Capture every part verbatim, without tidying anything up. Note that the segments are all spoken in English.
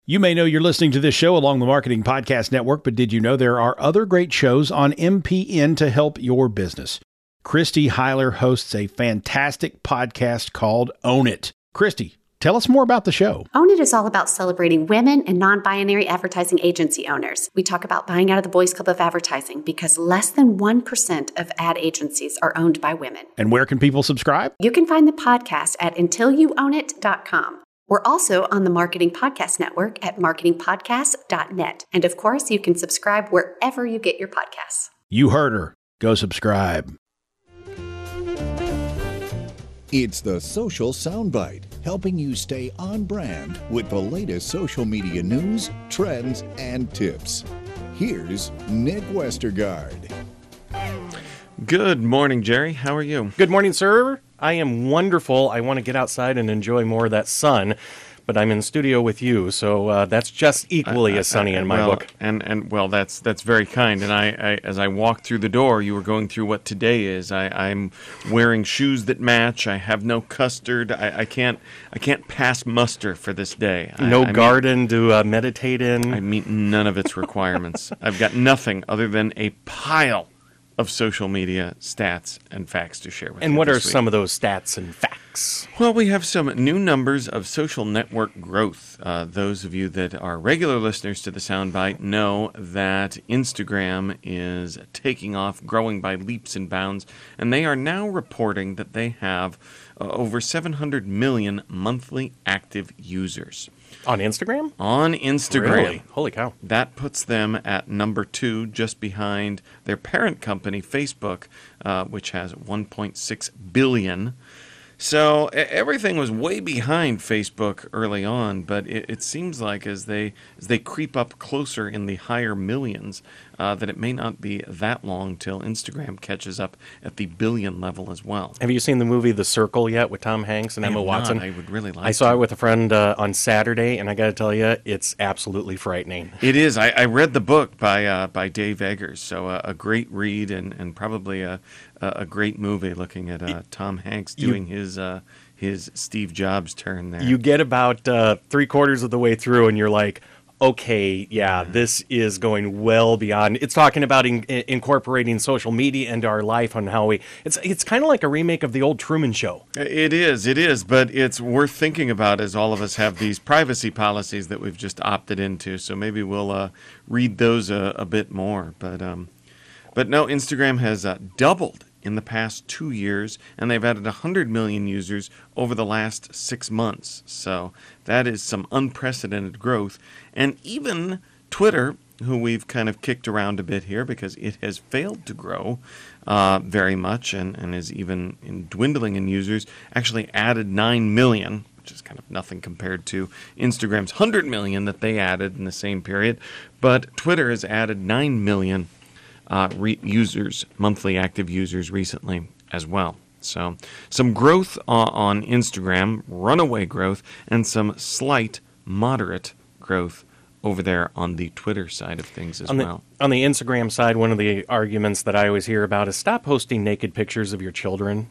You may know you're listening to this show along the Marketing Podcast Network, but did you know there are other great shows on M P N to help your business? Christy Heiler hosts a fantastic podcast called Own It. Christy, tell us more about the show. Own It is all about celebrating women and non-binary advertising agency owners. We talk about buying out of the Boys Club of Advertising because less than one percent of ad agencies are owned by women. And where can people subscribe? You can find the podcast at until you own it dot com. We're also on the Marketing Podcast Network at marketing podcast dot net. And of course, you can subscribe wherever you get your podcasts. You heard her. Go subscribe. It's the Social Soundbite, helping you stay on brand with the latest social media news, trends, and tips. Here's Nick Westergaard. Good morning, Jerry. How are you? Good morning, sir. I am wonderful. I want to get outside and enjoy more of that sun, but I'm in studio with you, so uh, that's just equally I, as sunny I, I, in my well, book. And and well, that's that's very kind. And I, I, as I walked through the door, you were going through what today is. I, I'm wearing shoes that match. I have no custard. I, I can't I can't pass muster for this day. No I, I garden meet, to uh, meditate in. I meet none of its requirements. I've got nothing other than a pile of social media stats and facts to share with and you. what are week. some of those stats and facts? Well, we have some new numbers of social network growth. Uh, those of you that are regular listeners to the Soundbite know that Instagram is taking off, growing by leaps and bounds, and they are now reporting that they have uh, over seven hundred million monthly active users. On Instagram? On Instagram. Really? Holy cow. That puts them at number two, just behind their parent company, Facebook, uh, which has one point six billion. So everything was way behind Facebook early on, but it, it seems like as they as they creep up closer in the higher millions, uh, that it may not be that long till Instagram catches up at the billion level as well. Have you seen the movie The Circle yet with Tom Hanks and I Emma have Watson? Not. I would really like I saw to. it with a friend uh, on Saturday, and I got to tell you, it's absolutely frightening. It is. I, I read the book by uh, by Dave Eggers, so uh, a great read and, and probably a a great movie. Looking at uh, Tom Hanks doing you, his uh, his Steve Jobs turn there. You get about uh, three quarters of the way through, and you're like, okay, yeah, this is going well beyond. It's talking about in, incorporating social media into our life and how we. It's it's kind of like a remake of the old Truman Show. It is, it is, but it's worth thinking about as all of us have these privacy policies that we've just opted into. So maybe we'll uh, read those a, a bit more. But um, but no, Instagram has uh, doubled in the past two years, and they've added one hundred million users over the last six months. So that is some unprecedented growth. And even Twitter, who we've kind of kicked around a bit here because it has failed to grow uh, very much and, and is even in dwindling in users, actually added nine million, which is kind of nothing compared to Instagram's one hundred million that they added in the same period. But Twitter has added nine million Uh, re- users, monthly active users recently as well. So some growth uh, on Instagram, runaway growth, and some slight, moderate growth over there on the Twitter side of things as on the, well. On the Instagram side, one of the arguments that I always hear about is stop posting naked pictures of your children.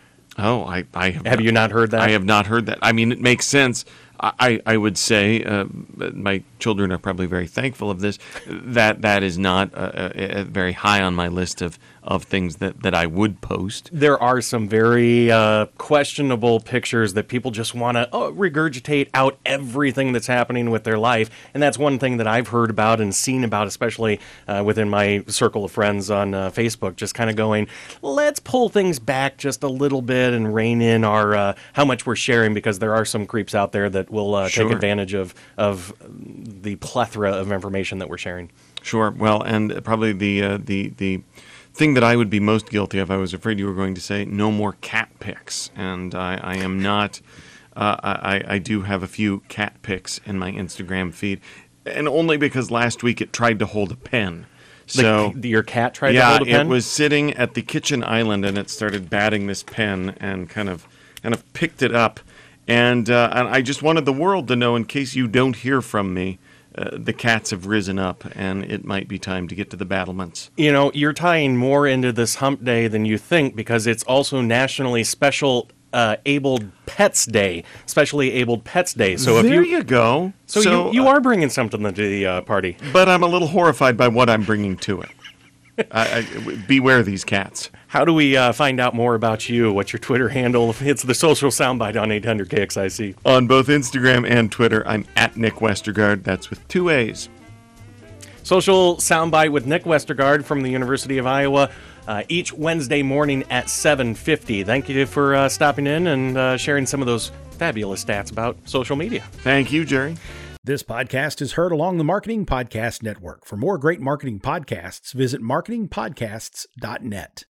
Oh, I, I have, have not, you not heard that? I have not heard that. I mean, it makes sense. I, I would say uh, my children are probably very thankful of this. That that is not uh, uh, very high on my list of, of things that, that I would post. There are some very uh, questionable pictures that people just want to oh, regurgitate out everything that's happening with their life. And that's one thing that I've heard about and seen about, especially uh, within my circle of friends on uh, Facebook, just kind of going, let's pull things back just a little bit and rein in our uh, how much we're sharing, because there are some creeps out there that will uh, sure. take advantage of, of the plethora of information that we're sharing. Sure. Well, and probably the uh, the the thing that I would be most guilty of, I was afraid you were going to say, no more cat pics. And I, I am not, uh, I, I do have a few cat pics in my Instagram feed, and only because last week it tried to hold a pen. So the, your cat tried yeah, to hold a pen? it was sitting at the kitchen island, and it started batting this pen and kind of kind of picked it up. And, uh, and I just wanted the world to know, in case you don't hear from me, uh, the cats have risen up, and it might be time to get to the battlements. You know, you're tying more into this hump day than you think, because it's also Nationally Special uh, Abled Pets Day, Specially Abled Pets Day. So there if you, you go. So, so you, you uh, are bringing something to the uh, party. But I'm a little horrified by what I'm bringing to it. I, I, beware these cats. How do we uh, find out more about you? What's your Twitter handle? It's the Social Soundbite on eight hundred K X I C. On both Instagram and Twitter, I'm at Nick Westergaard. That's with two A's. Social Soundbite with Nick Westergaard from the University of Iowa, uh, each Wednesday morning at seven fifty. Thank you for uh, stopping in and uh, sharing some of those fabulous stats about social media. Thank you, Jerry. This podcast is heard along the Marketing Podcast Network. For more great marketing podcasts, visit marketing podcasts dot net.